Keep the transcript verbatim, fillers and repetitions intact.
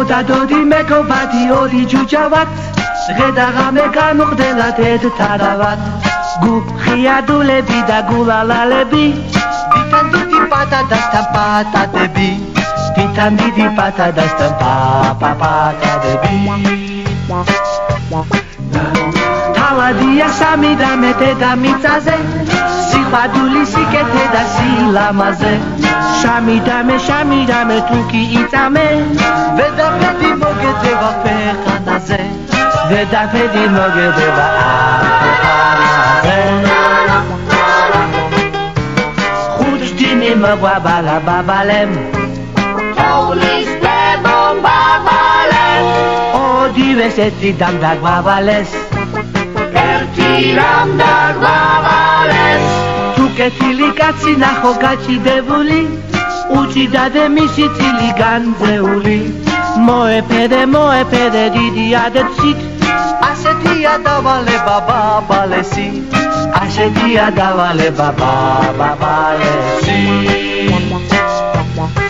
დოდა დოდი მეგობადი ორი ჯუჯავად ღედაღამე განუხდელა დედთარავად გუხიადულები და გულალალები დიდთან დიდი პატადასთან პატადები დიდთან დიდი პატადასთან პაპაპატადები თავადია სამი და მეტე და მიწაზე სიყვარული სიკეთე და სილამაზე შამი და მე შამი და მე თუკი იწამე ვედაფედი მოგედება ფეხანაზე ვედაფედი მოგედება ფეხანაზე ხუჭდინი მოგვაბალა ბაბალემ თოვლის დებომ ბაბალემ ოდივეს ერთი დამ დაგვავალეს ერთი რამ დაგვავალეს თუ კეთილი კაცი ნახო გაჭიდებული უჭიდადე მისი წილი განძეული მოეფერე მოეფერე დიდი ადეცით ასეთია დავალება ბაბალესი ასეთია დავალება ბაბალესი